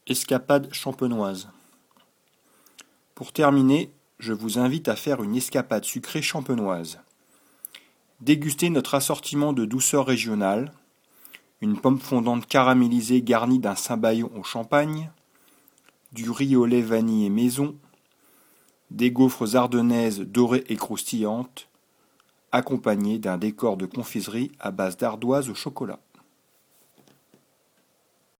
Escapade champenoise. Pour terminer, je vous invite à faire une escapade sucrée champenoise. Dégustez notre assortiment de douceur régionale, une pomme fondante caramélisée garnie d'un Saint-Bayon au champagne, du riz au lait vanille et maison, des gaufres ardennaises dorées et croustillantes, accompagnées d'un décor de confiserie à base d'ardoise au chocolat.